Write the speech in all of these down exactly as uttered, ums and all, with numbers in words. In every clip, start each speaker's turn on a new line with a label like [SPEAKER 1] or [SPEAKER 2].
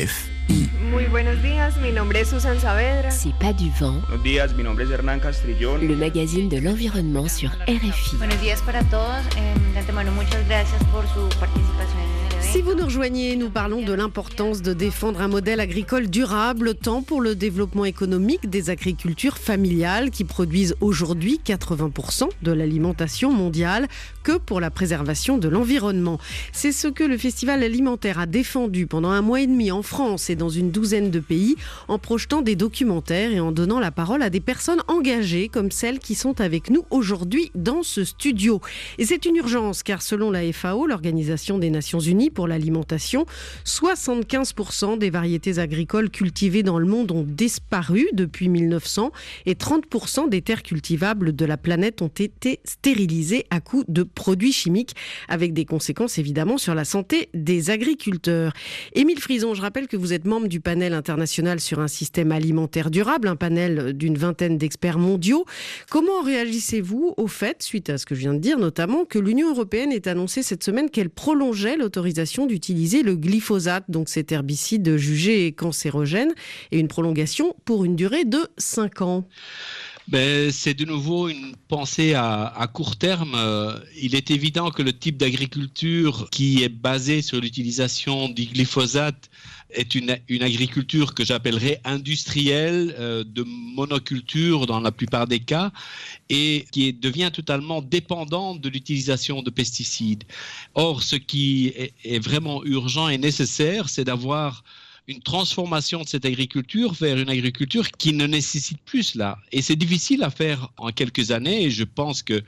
[SPEAKER 1] F I.
[SPEAKER 2] Muy buenos días, mi nombre es Susan Saavedra.
[SPEAKER 3] C'est pas du vent.
[SPEAKER 4] Buenos días, mi nombre es Hernán Castrillón.
[SPEAKER 3] Le magazine de l'environnement sur R F I.
[SPEAKER 5] Buenos días para todos. Eh, de antemano, muchas gracias por su participación en el evento.
[SPEAKER 6] Si vous nous rejoignez, nous parlons de l'importance de défendre un modèle agricole durable, tant pour le développement économique des agricultures familiales qui produisent aujourd'hui quatre-vingts pour cent de l'alimentation mondiale, que pour la préservation de l'environnement. C'est ce que le Festival alimentaire a défendu pendant un mois et demi en France et dans une douzaine de pays, en projetant des documentaires et en donnant la parole à des personnes engagées comme celles qui sont avec nous aujourd'hui dans ce studio. Et c'est une urgence car selon la F A O, l'Organisation des Nations Unies pour l'alimentation, soixante-quinze pour cent des variétés agricoles cultivées dans le monde ont disparu depuis mille neuf cents et trente pour cent des terres cultivables de la planète ont été stérilisées à coups de produits chimiques, avec des conséquences évidemment sur la santé des agriculteurs. Émile Frison, je rappelle que vous êtes membre du panel international sur un système alimentaire durable, un panel d'une vingtaine d'experts mondiaux. Comment réagissez-vous au fait, suite à ce que je viens de dire, notamment que l'Union européenne ait annoncé cette semaine qu'elle prolongeait l'autorisation d'utiliser le glyphosate, donc cet herbicide jugé cancérogène, et une prolongation pour une durée de cinq ans?
[SPEAKER 7] Ben, c'est de nouveau une pensée à, à court terme. Euh, il est évident que le type d'agriculture qui est basé sur l'utilisation du glyphosate est une, une agriculture que j'appellerais industrielle, euh, de monoculture dans la plupart des cas, et qui est, devient totalement dépendante de l'utilisation de pesticides. Or, ce qui est, est vraiment urgent et nécessaire, c'est d'avoir une transformation de cette agriculture vers une agriculture qui ne nécessite plus cela. Et c'est difficile à faire en quelques années, et je pense que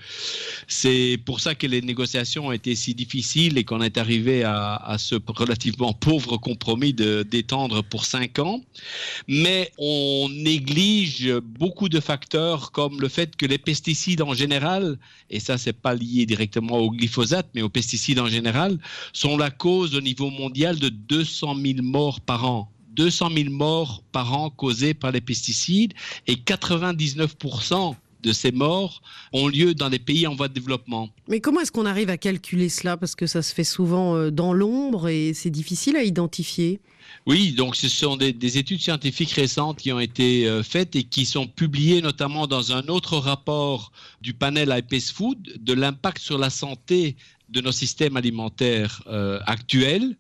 [SPEAKER 7] c'est pour ça que les négociations ont été si difficiles et qu'on est arrivé à, à ce relativement pauvre compromis de, d'étendre pour cinq ans. Mais on néglige beaucoup de facteurs comme le fait que les pesticides en général, et ça c'est pas lié directement au glyphosate, mais aux pesticides en général, sont la cause au niveau mondial de deux cent mille morts par an. deux cent mille morts par an causées par les pesticides, et quatre-vingt-dix-neuf pour cent de ces morts ont lieu dans les pays en voie de développement.
[SPEAKER 6] Mais comment est-ce qu'on arrive à calculer cela? Parce que ça se fait souvent dans l'ombre et c'est difficile à identifier.
[SPEAKER 7] Oui, donc ce sont des, des études scientifiques récentes qui ont été euh, faites et qui sont publiées notamment dans un autre rapport du panel I P E S Food de l'impact sur la santé de nos systèmes alimentaires euh, actuels.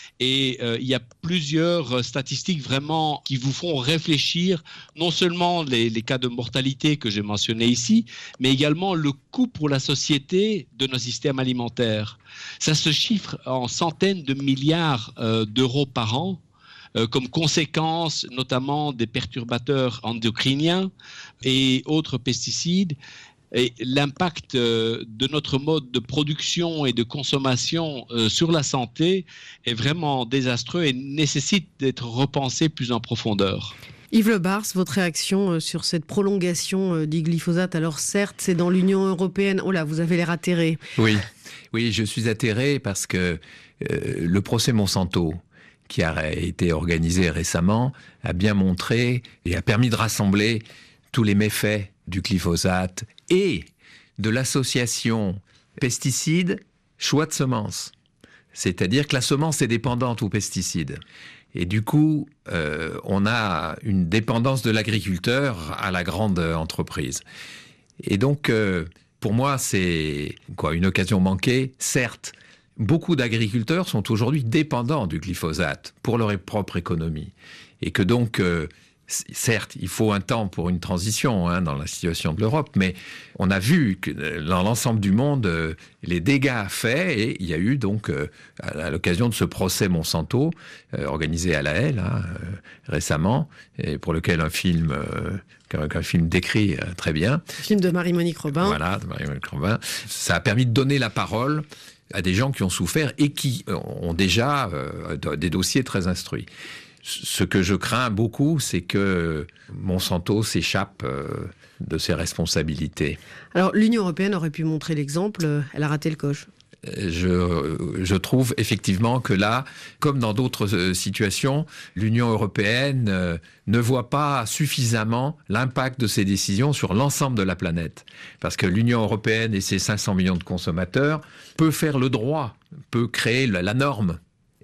[SPEAKER 7] Et euh, il y a plusieurs statistiques vraiment qui vous font réfléchir, non seulement les, les cas de mortalité que j'ai mentionnés ici, mais également le coût pour la société de nos systèmes alimentaires. Ça se chiffre en centaines de milliards euh, d'euros par an, euh, comme conséquence notamment des perturbateurs endocriniens et autres pesticides. Et l'impact de notre mode de production et de consommation sur la santé est vraiment désastreux et nécessite d'être repensé plus en profondeur.
[SPEAKER 6] Yves Le Bars, votre réaction sur cette prolongation du glyphosate? Alors certes, c'est dans l'Union européenne. Oh là, vous avez l'air atterré.
[SPEAKER 1] Oui, oui, je suis atterré parce que euh, le procès Monsanto, qui a été organisé récemment, a bien montré et a permis de rassembler tous les méfaits du glyphosate et de l'association pesticides, choix de semences. C'est-à-dire que la semence est dépendante aux pesticides. Et du coup, euh, on a une dépendance de l'agriculteur à la grande entreprise. Et donc, euh, pour moi, c'est quoi, une occasion manquée. Certes, beaucoup d'agriculteurs sont aujourd'hui dépendants du glyphosate pour leur propre économie. Et que donc... Euh, certes, il faut un temps pour une transition hein, dans la situation de l'Europe, mais on a vu que dans l'ensemble du monde, euh, les dégâts faits, et il y a eu donc, euh, à l'occasion de ce procès Monsanto, euh, organisé à La Haye, là, euh, récemment, et pour lequel un film, euh, qu'un, qu'un film décrit euh, très bien.
[SPEAKER 6] Film de Marie-Monique Robin.
[SPEAKER 1] Voilà, de Marie-Monique Robin. Ça a permis de donner la parole à des gens qui ont souffert et qui ont déjà euh, des dossiers très instruits. Ce que je crains beaucoup, c'est que Monsanto s'échappe euh, de ses responsabilités.
[SPEAKER 6] Alors, l'Union européenne aurait pu montrer l'exemple, elle a raté le coche.
[SPEAKER 1] Je, je trouve effectivement que là, comme dans d'autres situations, l'Union européenne euh, ne voit pas suffisamment l'impact de ses décisions sur l'ensemble de la planète. Parce que l'Union européenne et ses cinq cents millions de consommateurs peut faire le droit, peut créer la, la norme.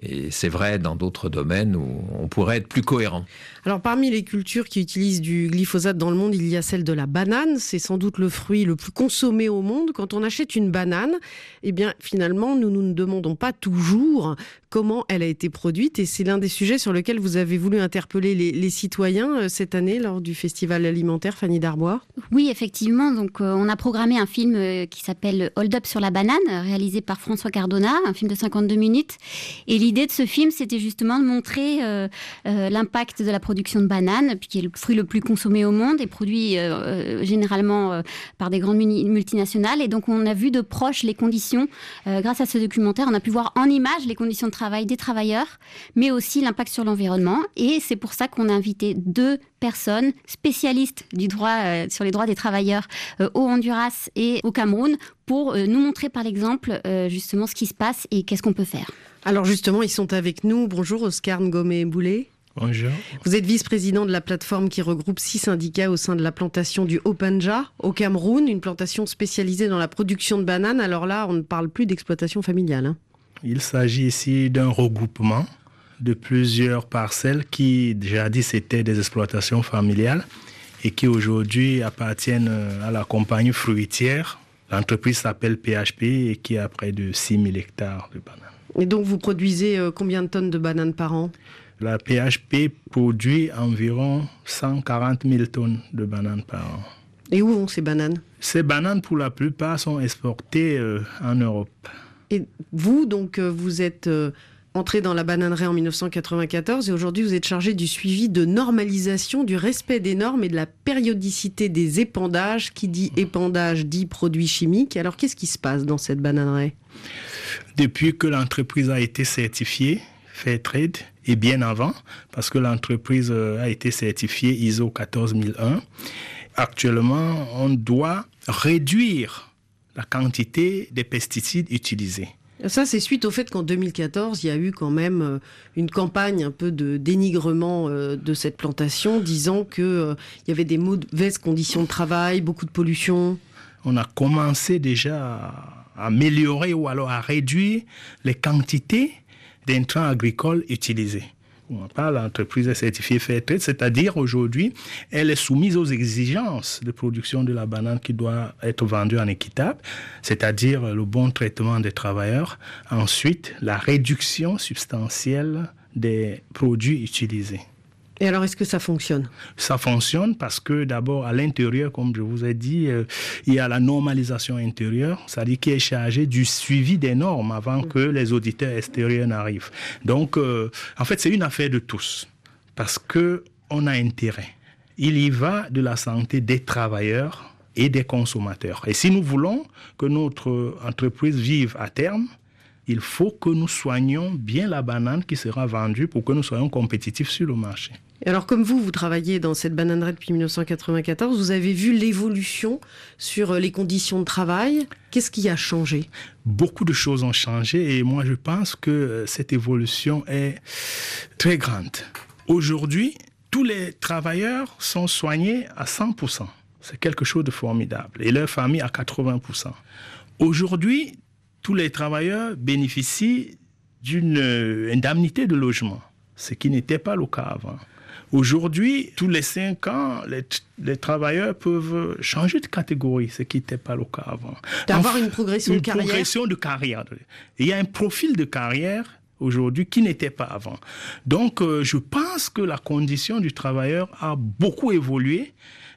[SPEAKER 1] Et c'est vrai dans d'autres domaines où on pourrait être plus cohérent.
[SPEAKER 6] Alors parmi les cultures qui utilisent du glyphosate dans le monde, il y a celle de la banane. C'est sans doute le fruit le plus consommé au monde. Quand on achète une banane, eh bien finalement, nous, nous ne demandons pas toujours comment elle a été produite. Et c'est l'un des sujets sur lesquels vous avez voulu interpeller les, les citoyens cette année lors du festival alimentaire. Fanny Darbois.
[SPEAKER 8] Oui, effectivement. Donc, euh, on a programmé un film euh, qui s'appelle Hold Up sur la banane, réalisé par François Cardona, un film de cinquante-deux minutes. Et l'idée de ce film, c'était justement de montrer euh, euh, l'impact de la production de bananes, qui est le fruit le plus consommé au monde et produit euh, euh, généralement euh, par des grandes multinationales. Et donc, on a vu de proche les conditions, euh, grâce à ce documentaire, on a pu voir en images les conditions de travail des travailleurs, mais aussi l'impact sur l'environnement. Et c'est pour ça qu'on a invité deux personnes spécialistes du droit, euh, sur les droits des travailleurs euh, au Honduras et au Cameroun pour euh, nous montrer par l'exemple euh, justement ce qui se passe et qu'est-ce qu'on peut faire.
[SPEAKER 6] Alors justement, ils sont avec nous. Bonjour Oscar Ngomé-Boulé.
[SPEAKER 9] Bonjour.
[SPEAKER 6] Vous êtes vice-président de la plateforme qui regroupe six syndicats au sein de la plantation du Opanja au Cameroun, une plantation spécialisée dans la production de bananes. Alors là, on ne parle plus d'exploitation familiale. Hein.
[SPEAKER 9] Il s'agit ici d'un regroupement de plusieurs parcelles qui jadis étaient des exploitations familiales et qui aujourd'hui appartiennent à la compagnie fruitière. L'entreprise s'appelle P H P et qui a près de six mille hectares de bananes.
[SPEAKER 6] Et donc vous produisez combien de tonnes de bananes par an ?
[SPEAKER 9] La P H P produit environ cent quarante mille tonnes de bananes par an.
[SPEAKER 6] Et où vont ces bananes ?
[SPEAKER 9] Ces bananes, pour la plupart, sont exportées euh, en Europe.
[SPEAKER 6] Et vous, donc, vous êtes euh, entré dans la bananerie en dix-neuf cent quatre-vingt-quatorze et aujourd'hui, vous êtes chargé du suivi de normalisation, du respect des normes et de la périodicité des épandages. Qui dit épandage dit produits chimiques. Alors, qu'est-ce qui se passe dans cette bananerie ?
[SPEAKER 9] Depuis que l'entreprise a été certifiée, Fairtrade, et bien avant, parce que l'entreprise a été certifiée I S O quatorze mille un, actuellement, on doit réduire la quantité des pesticides utilisés.
[SPEAKER 6] Ça, c'est suite au fait qu'en deux mille quatorze, il y a eu quand même une campagne un peu de dénigrement de cette plantation, disant qu'il y avait des mauvaises conditions de travail, beaucoup de pollution.
[SPEAKER 9] On a commencé déjà à améliorer ou alors à réduire les quantités d'intrants agricoles utilisés. On parle, l'entreprise est certifiée Fairtrade, c'est-à-dire aujourd'hui, elle est soumise aux exigences de production de la banane qui doit être vendue en équitable, c'est-à-dire le bon traitement des travailleurs. Ensuite, la réduction substantielle des produits utilisés.
[SPEAKER 6] Et alors, est-ce que ça fonctionne ?
[SPEAKER 9] Ça fonctionne parce que d'abord, à l'intérieur, comme je vous ai dit, euh, il y a la normalisation intérieure, c'est-à-dire qui est chargée du suivi des normes avant que les auditeurs extérieurs n'arrivent. Donc, euh, en fait, c'est une affaire de tous parce qu'on a intérêt. Il y va de la santé des travailleurs et des consommateurs. Et si nous voulons que notre entreprise vive à terme, il faut que nous soignions bien la banane qui sera vendue pour que nous soyons compétitifs sur le marché.
[SPEAKER 6] Et alors, comme vous, vous travaillez dans cette bananerie depuis dix-neuf cent quatre-vingt-quatorze, vous avez vu l'évolution sur les conditions de travail. Qu'est-ce qui a changé ?
[SPEAKER 9] Beaucoup de choses ont changé et moi, je pense que cette évolution est très grande. Aujourd'hui, tous les travailleurs sont soignés à cent pour cent. C'est quelque chose de formidable. Et leur famille à quatre-vingts pour cent. Aujourd'hui, tous les travailleurs bénéficient d'une indemnité de logement, ce qui n'était pas le cas avant. Aujourd'hui, tous les cinq ans, les, les travailleurs peuvent changer de catégorie, ce qui n'était pas le cas avant.
[SPEAKER 6] D'avoir enfin, une progression
[SPEAKER 9] une
[SPEAKER 6] de carrière.
[SPEAKER 9] Une progression de carrière. Il y a un profil de carrière aujourd'hui qui n'était pas avant. Donc, euh, je pense que la condition du travailleur a beaucoup évolué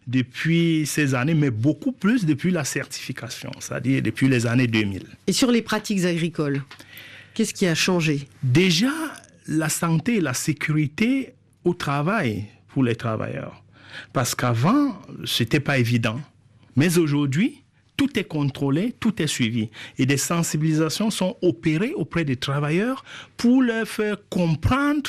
[SPEAKER 9] depuis ces années, mais beaucoup plus depuis la certification, c'est-à-dire depuis les années deux mille.
[SPEAKER 6] Et sur les pratiques agricoles, qu'est-ce qui a changé ?
[SPEAKER 9] Déjà, la santé et la sécurité au travail pour les travailleurs. Parce qu'avant, ce n'était pas évident. Mais aujourd'hui, tout est contrôlé, tout est suivi. Et des sensibilisations sont opérées auprès des travailleurs pour leur faire comprendre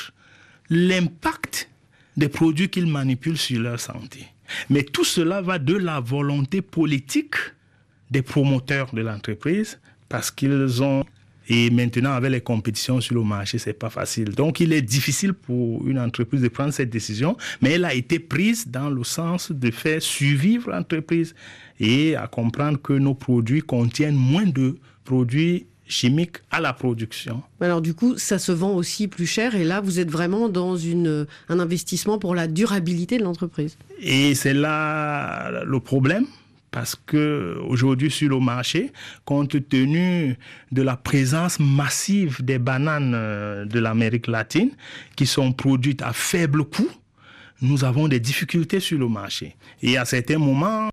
[SPEAKER 9] l'impact des produits qu'ils manipulent sur leur santé. Mais tout cela va de la volonté politique des promoteurs de l'entreprise parce qu'ils ont... Et maintenant, avec les compétitions sur le marché, ce n'est pas facile. Donc, il est difficile pour une entreprise de prendre cette décision, mais elle a été prise dans le sens de faire survivre l'entreprise et à comprendre que nos produits contiennent moins de produits chimiques à la production.
[SPEAKER 6] Alors du coup, ça se vend aussi plus cher et là, vous êtes vraiment dans une, un investissement pour la durabilité de l'entreprise.
[SPEAKER 9] Et c'est là le problème. Parce qu'aujourd'hui, sur le marché, compte tenu de la présence massive des bananes de l'Amérique latine, qui sont produites à faible coût, nous avons des difficultés sur le marché. Et à certains moments...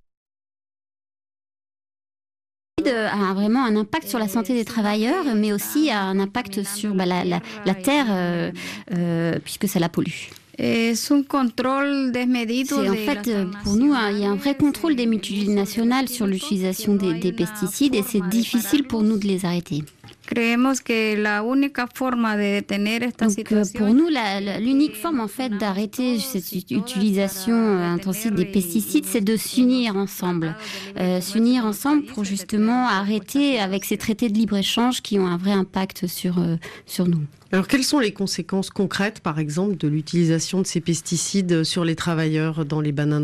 [SPEAKER 8] a vraiment un impact sur la santé des travailleurs, mais aussi a un impact sur bah, la, la, la terre, euh, euh, puisque ça la pollue.
[SPEAKER 10] C'est un contrôle desmedido.
[SPEAKER 8] C'est en fait, pour nous, il y a un vrai contrôle des multinationales sur l'utilisation des, des pesticides et c'est difficile pour nous de les arrêter.
[SPEAKER 10] Creemos que la única forma de detener esta
[SPEAKER 8] Donc,
[SPEAKER 10] situación.
[SPEAKER 8] Pour nous, la, la, l'unique forme en fait d'arrêter cette utilisation intensive des pesticides, c'est de s'unir ensemble, euh, s'unir ensemble pour justement arrêter avec ces traités de libre-échange qui ont un vrai impact sur euh, sur nous.
[SPEAKER 6] Alors, quelles sont les conséquences concrètes, par exemple, de l'utilisation de ces pesticides sur les travailleurs dans les bananeraies ?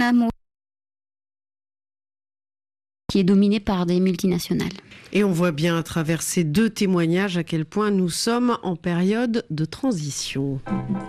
[SPEAKER 8] Qui est dominé par des multinationales.
[SPEAKER 6] Et on voit bien à travers ces deux témoignages à quel point nous sommes en période de transition.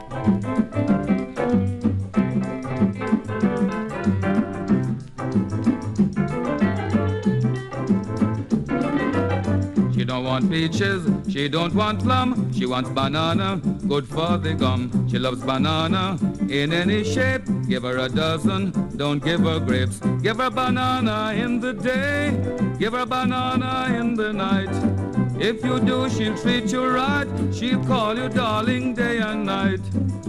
[SPEAKER 11] She don't want peaches, she don't want plum, she wants banana, good for the gum. She loves banana in any shape, give her a dozen, don't give her grapes. Give her banana in the day, give her banana in the night. If you do, she'll treat you right, she'll call you darling day and night.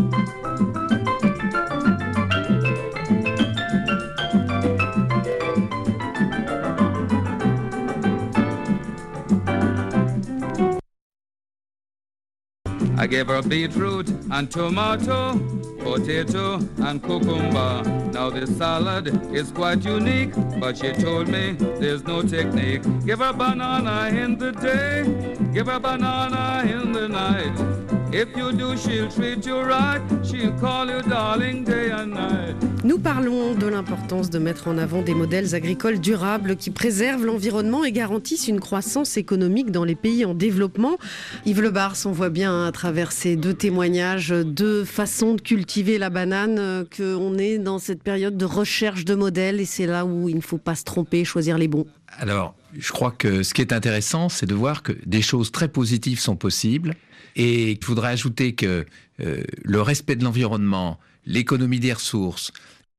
[SPEAKER 11] I gave her beetroot and tomato, potato and cucumber. Now this salad is quite unique, but she told me there's no technique. Give her banana in the day, give her banana in the night. If you do, she'll treat you right, she'll call you darling day and night.
[SPEAKER 6] Nous parlons de l'importance de mettre en avant des modèles agricoles durables qui préservent l'environnement et garantissent une croissance économique dans les pays en développement. Yves Le Bars, on voit bien à travers ces deux témoignages, deux façons de cultiver la banane, qu'on est dans cette période de recherche de modèles et c'est là où il ne faut pas se tromper, choisir les bons.
[SPEAKER 1] Alors, je crois que ce qui est intéressant, c'est de voir que des choses très positives sont possibles. Et il faudrait ajouter que euh, le respect de l'environnement, l'économie des ressources,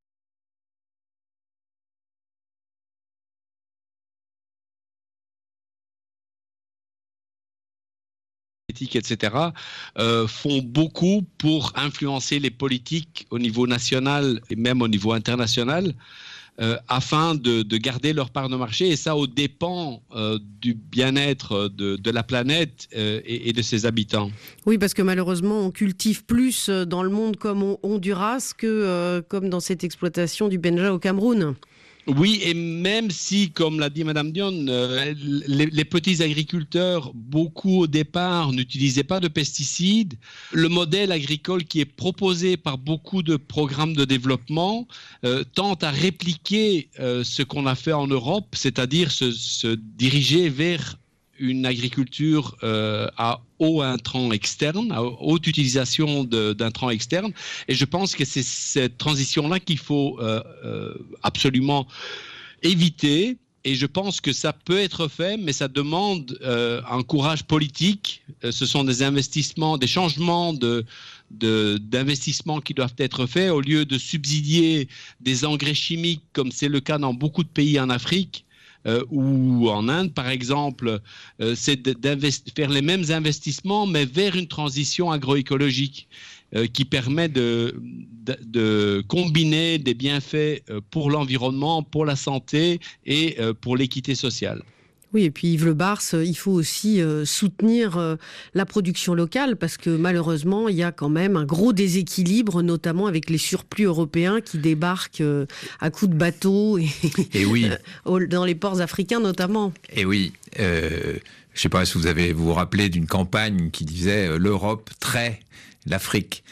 [SPEAKER 7] et cetera, euh, font beaucoup pour influencer les politiques au niveau national et même au niveau international. Euh, afin de, de garder leur part de marché, et ça au dépens euh, du bien-être de, de la planète euh, et, et de ses habitants.
[SPEAKER 6] Oui, parce que malheureusement, on cultive plus dans le monde comme au Honduras que euh, comme dans cette exploitation du Benja au Cameroun.
[SPEAKER 7] Oui, et même si, comme l'a dit Madame Dion, euh, les, les petits agriculteurs, beaucoup au départ, n'utilisaient pas de pesticides, le modèle agricole qui est proposé par beaucoup de programmes de développement euh, tente à répliquer euh, ce qu'on a fait en Europe, c'est-à-dire se, se diriger vers une agriculture euh, à haut intrant externe, à haute utilisation de, d'intrants externes. Et je pense que c'est cette transition-là qu'il faut euh, euh, absolument éviter. Et je pense que ça peut être fait, mais ça demande euh, un courage politique. Euh, ce sont des investissements, des changements de, de, d'investissements qui doivent être faits. Au lieu de subsidier des engrais chimiques, comme c'est le cas dans beaucoup de pays en Afrique, Euh, ou en Inde, par exemple, euh, c'est de faire les mêmes investissements, mais vers une transition agroécologique euh, qui permet de, de, de combiner des bienfaits euh, pour l'environnement, pour la santé et euh, pour l'équité sociale.
[SPEAKER 6] Oui, et puis Yves Le Bars, il faut aussi euh, soutenir euh, la production locale parce que malheureusement, il y a quand même un gros déséquilibre, notamment avec les surplus européens qui débarquent euh, à coups de bateaux et,
[SPEAKER 1] et oui.
[SPEAKER 6] euh, dans les ports africains notamment.
[SPEAKER 1] Et oui, euh, je ne sais pas si vous avez vous, vous rappelez d'une campagne qui disait euh, l'Europe traite l'Afrique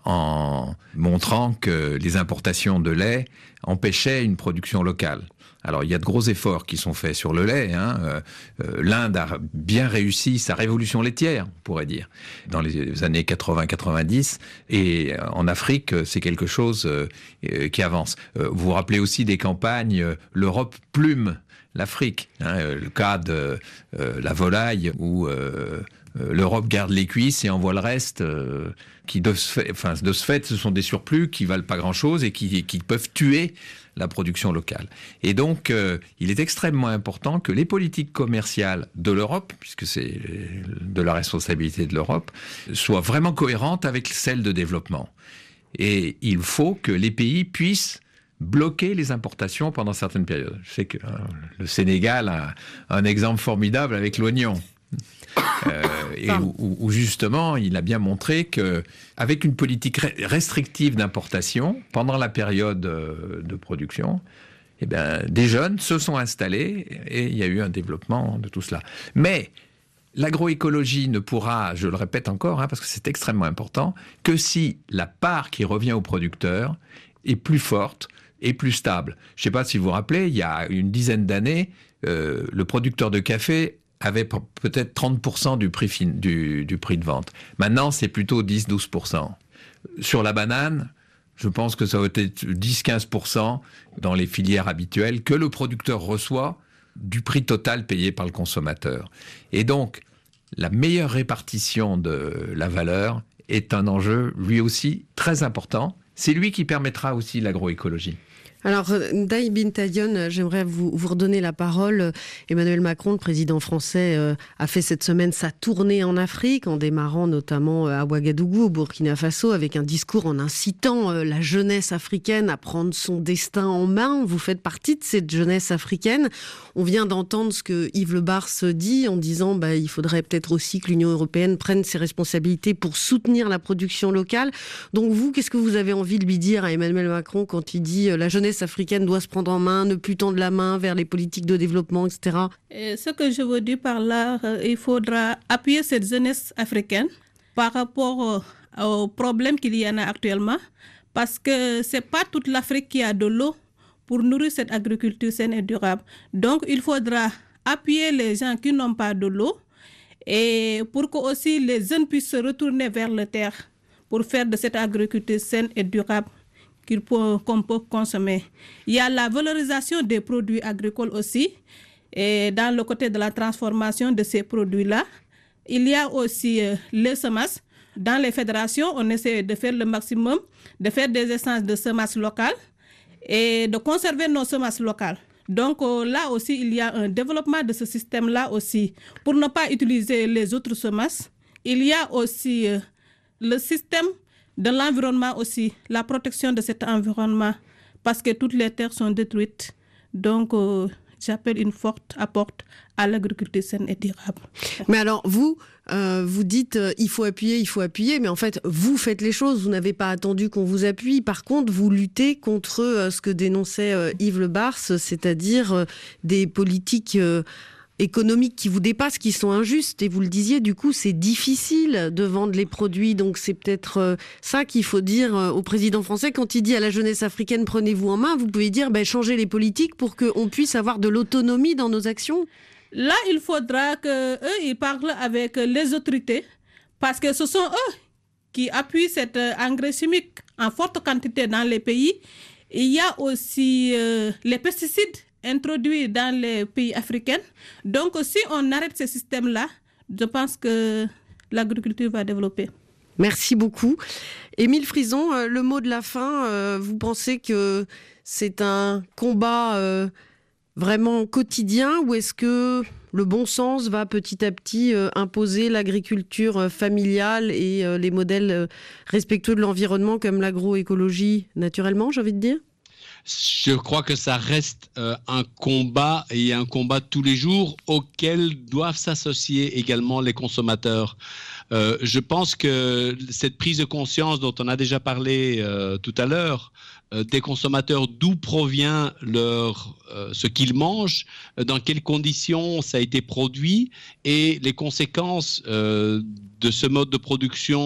[SPEAKER 1] en montrant que les importations de lait empêchaient une production locale. Alors, il y a de gros efforts qui sont faits sur le lait. Hein. Euh, euh, L'Inde a bien réussi sa révolution laitière, on pourrait dire, dans les années quatre-vingts quatre-vingt-dix. Et en Afrique, c'est quelque chose euh, qui avance. Euh, vous vous rappelez aussi des campagnes euh, « L'Europe plume l'Afrique hein, ». Le cas de euh, la volaille où euh, l'Europe garde les cuisses et envoie le reste, euh, qui de ce, fait, enfin, de ce fait, ce sont des surplus qui valent pas grand-chose et qui, qui peuvent tuer la production locale. Et donc, euh, il est extrêmement important que les politiques commerciales de l'Europe, puisque c'est de la responsabilité de l'Europe, soient vraiment cohérentes avec celles de développement. Et il faut que les pays puissent bloquer les importations pendant certaines périodes. Je sais que euh, le Sénégal a un exemple formidable avec l'oignon. Euh, et où, où justement il a bien montré que avec une politique restrictive d'importation pendant la période de production, eh bien, des jeunes se sont installés et il y a eu un développement de tout cela. Mais l'agroécologie ne pourra, je le répète encore, hein, parce que c'est extrêmement important, que si la part qui revient aux producteurs est plus forte et plus stable. Je ne sais pas si vous vous rappelez, il y a une dizaine d'années, euh, le producteur de café avait peut-être trente pour cent du prix, fin, du, du prix de vente. Maintenant, c'est plutôt dix à douze pour cent. Sur la banane, je pense que ça va être dix à quinze pour cent dans les filières habituelles que le producteur reçoit du prix total payé par le consommateur. Et donc, la meilleure répartition de la valeur est un enjeu, lui aussi, très important. C'est lui qui permettra aussi l'agroécologie.
[SPEAKER 6] Alors, Ndaye Bintayoun, j'aimerais vous, vous redonner la parole. Emmanuel Macron, le président français, euh, a fait cette semaine sa tournée en Afrique, en démarrant notamment à Ouagadougou, au Burkina Faso, avec un discours en incitant euh, la jeunesse africaine à prendre son destin en main. Vous faites partie de cette jeunesse africaine. On vient d'entendre ce que Yves Le Bars dit en disant bah, il faudrait peut-être aussi que l'Union européenne prenne ses responsabilités pour soutenir la production locale. Donc vous, qu'est-ce que vous avez envie de lui dire à Emmanuel Macron quand il dit euh, la jeunesse africaine doit se prendre en main, ne plus tendre la main vers les politiques de développement, et cetera.
[SPEAKER 12] Et ce que je veux dire par là, euh, il faudra appuyer cette jeunesse africaine par rapport euh, aux problèmes qu'il y en a actuellement, parce que ce n'est pas toute l'Afrique qui a de l'eau pour nourrir cette agriculture saine et durable. Donc, il faudra appuyer les gens qui n'ont pas de l'eau et pour que aussi les jeunes puissent se retourner vers la terre pour faire de cette agriculture saine et durable qu'on peut consommer. Il y a la valorisation des produits agricoles aussi, et dans le côté de la transformation de ces produits-là. Il y a aussi euh, les semences. Dans les fédérations, on essaie de faire le maximum, de faire des essences de semences locales et de conserver nos semences locales. Donc euh, là aussi, il y a un développement de ce système-là aussi. Pour ne pas utiliser les autres semences, il y a aussi euh, le système de l'environnement aussi, la protection de cet environnement, parce que toutes les terres sont détruites. Donc, euh, j'appelle une forte apporte à l'agriculture saine et durable.
[SPEAKER 6] Mais alors, vous, euh, vous dites euh, il faut appuyer, il faut appuyer, mais en fait, vous faites les choses, vous n'avez pas attendu qu'on vous appuie. Par contre, vous luttez contre euh, ce que dénonçait euh, Yves Le Bars, c'est-à-dire euh, des politiques Euh, économiques qui vous dépassent, qui sont injustes. Et vous le disiez, du coup, c'est difficile de vendre les produits. Donc, c'est peut-être euh, ça qu'il faut dire euh, au président français. Quand il dit à la jeunesse africaine, prenez-vous en main, vous pouvez dire, ben, changez les politiques pour qu'on puisse avoir de l'autonomie dans nos actions.
[SPEAKER 12] Là, il faudra qu'eux, ils parlent avec les autorités, parce que ce sont eux qui appuient cet engrais chimique en forte quantité dans les pays. Il y a aussi euh, les pesticides introduits dans les pays africains. Donc, si on arrête ce système-là, je pense que l'agriculture va développer.
[SPEAKER 6] Merci beaucoup. Émile Frison, le mot de la fin, vous pensez que c'est un combat vraiment quotidien ou est-ce que le bon sens va petit à petit imposer l'agriculture familiale et les modèles respectueux de l'environnement comme l'agroécologie naturellement, j'ai envie de dire ?
[SPEAKER 7] Je crois que ça reste euh, un combat et un combat de tous les jours auquel doivent s'associer également les consommateurs. Euh, je pense que cette prise de conscience dont on a déjà parlé euh, tout à l'heure, euh, des consommateurs, d'où provient leur, euh, ce qu'ils mangent, euh, dans quelles conditions ça a été produit et les conséquences euh, de ce mode de production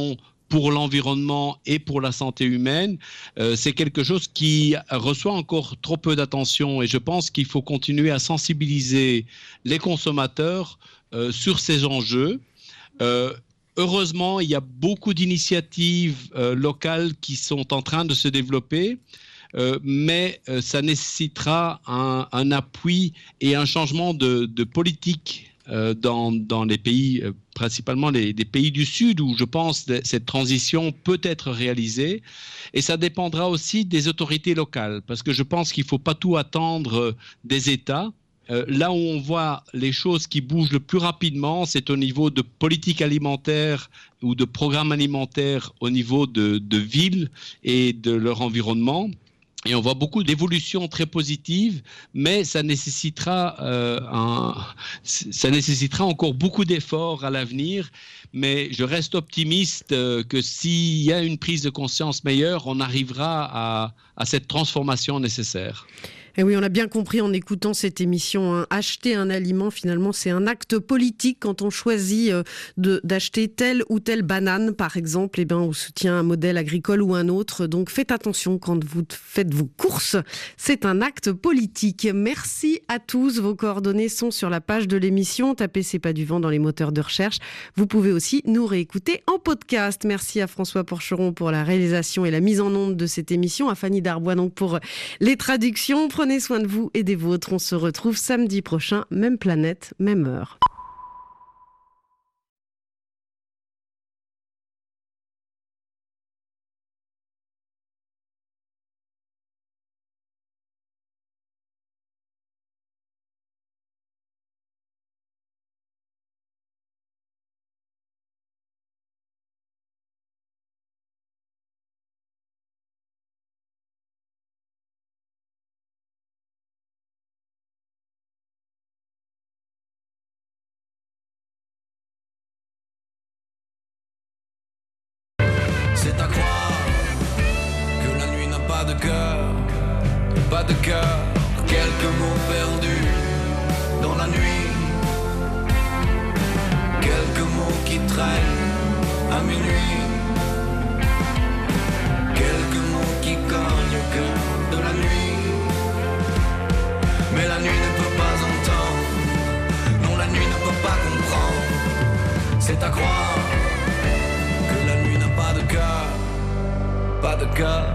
[SPEAKER 7] pour l'environnement et pour la santé humaine, euh, c'est quelque chose qui reçoit encore trop peu d'attention et je pense qu'il faut continuer à sensibiliser les consommateurs euh, sur ces enjeux. Euh, heureusement, il y a beaucoup d'initiatives euh, locales qui sont en train de se développer. Euh, mais euh, ça nécessitera un, un appui et un changement de, de politique euh, dans, dans les pays, euh, principalement les, les pays du Sud, où je pense que cette transition peut être réalisée. Et ça dépendra aussi des autorités locales, parce que je pense qu'il ne faut pas tout attendre des États. Euh, là où on voit les choses qui bougent le plus rapidement, c'est au niveau de politique alimentaire ou de programmes alimentaires au niveau de, de villes et de leur environnement. Et on voit beaucoup d'évolutions très positives, mais ça nécessitera, euh, un, ça nécessitera encore beaucoup d'efforts à l'avenir. Mais je reste optimiste euh, que s'il y a une prise de conscience meilleure, on arrivera à, à cette transformation nécessaire.
[SPEAKER 6] Et oui, on l'a bien compris en écoutant cette émission. Hein. Acheter un aliment, finalement, c'est un acte politique. Quand on choisit euh, de, d'acheter telle ou telle banane, par exemple, eh ben, on soutient un modèle agricole ou un autre. Donc faites attention quand vous faites vos courses. C'est un acte politique. Merci à tous. Vos coordonnées sont sur la page de l'émission. Tapez C'est pas du vent dans les moteurs de recherche. Vous pouvez aussi nous réécouter en podcast. Merci à François Porcheron pour la réalisation et la mise en onde de cette émission. À Fanny Darbois donc pour les traductions. Prenez soin de vous et des vôtres. On se retrouve samedi prochain, même planète, même heure.
[SPEAKER 13] C'est à croire que la nuit n'a pas de cœur, pas de cœur, quelques mots perdus dans la nuit, quelques mots qui traînent à minuit, quelques mots qui cognent au cœur de la nuit. Mais la nuit ne peut pas entendre, non la nuit ne peut pas comprendre. C'est à croire pas de cœur, pas de cœur.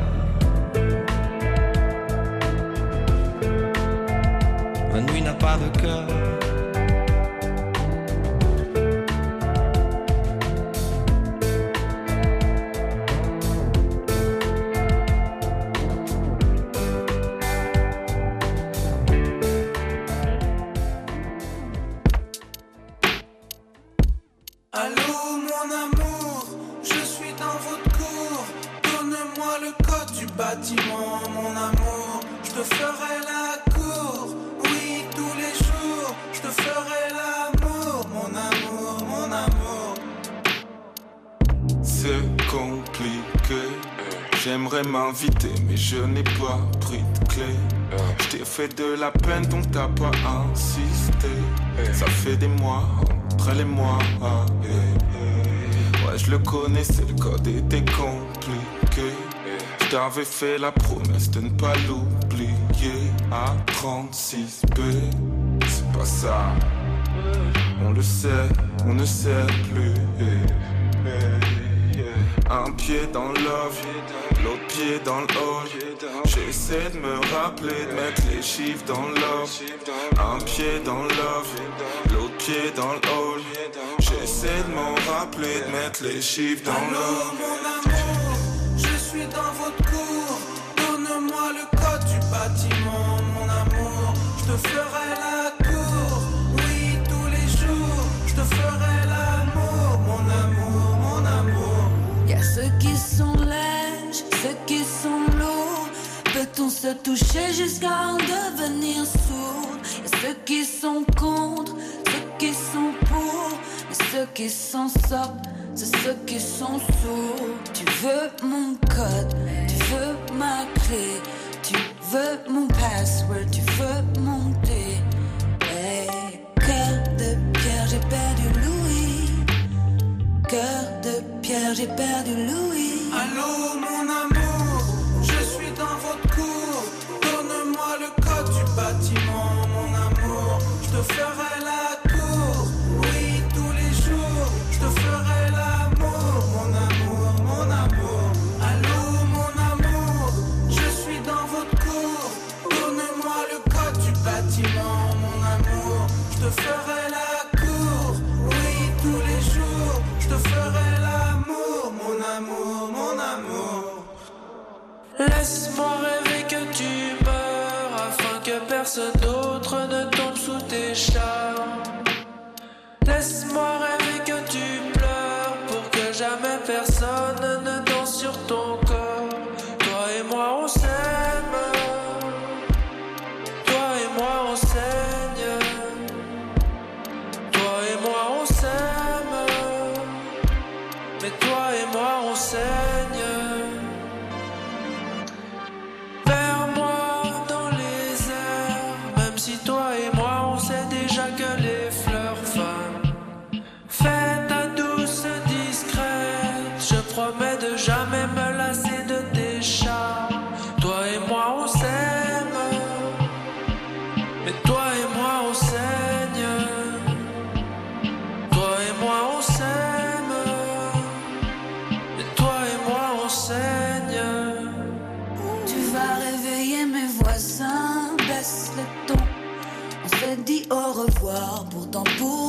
[SPEAKER 13] La nuit n'a pas de cœur.
[SPEAKER 14] Bâtiment, mon amour, je te ferai la cour. Oui, tous les jours, je te ferai l'amour, mon amour, mon amour.
[SPEAKER 15] C'est compliqué. J'aimerais m'inviter, mais je n'ai pas pris de clé. Je t'ai fait de la peine, donc t'as pas insisté. Ça fait des mois, entre les mois. Ouais, je le connaissais, le code était compliqué. Je t'avais fait la promesse de ne pas l'oublier. À trente-six B, c'est pas ça. On le sait, on ne sait plus. Un pied dans l'off, l'autre pied dans le hall. J'essaie de me rappeler, de mettre les chiffres dans l'off. Un pied dans l'off, l'autre pied dans le hall. J'essaie de m'en rappeler, de mettre les chiffres dans l'off.
[SPEAKER 14] Je suis dans votre cour, donne-moi le code du bâtiment, mon amour. Je te ferai la cour, oui, tous les jours. Je te ferai l'amour, mon amour, mon amour.
[SPEAKER 16] Y'a ceux qui sont lèges, ceux qui sont lourds. Peut-on se toucher jusqu'à en devenir sourd? Y'a ceux qui sont contre, ceux qui sont pour. Mais ceux qui s'en sortent, c'est ceux qui sont sourds. Tu veux mon code, tu veux ma clé, tu veux mon password, tu veux monter. Hey, cœur de pierre, j'ai perdu Louis. Cœur de pierre, j'ai perdu Louis.
[SPEAKER 14] Allô mon amour, je suis dans votre cour. Donne-moi le code du bâtiment, mon amour. Je te ferai la cour, oui tous les jours. Je te ferai l'amour, mon amour, mon amour. Allô mon amour, je suis dans votre cour. Donne-moi le code du bâtiment, mon amour. Je te ferai la cour, oui tous les jours. Je te ferai l'amour, mon amour, mon amour.
[SPEAKER 13] Laisse-moi rêver que tu meurs afin que personne d'autre ne tombe sous tes charmes. Laisse-moi rêver que tu pleures pour que jamais personne ne danse sur ton corps. Toi et moi on s'aime, toi et moi on saigne, toi et moi on s'aime, mais toi et moi on saigne. Vers moi dans les airs, même si toi et moi on sait déjà que les fleurs fanent. Fais ta douce discrète, je promets de jamais me lasser de tes charmes. Toi et moi on s'aime, mais toi et moi on saigne. Toi et moi on s'aime, mais toi et moi on saigne.
[SPEAKER 16] Tu vas réveiller mes voisins, baisse le ton. On s'est dit au revoir, pourtant pour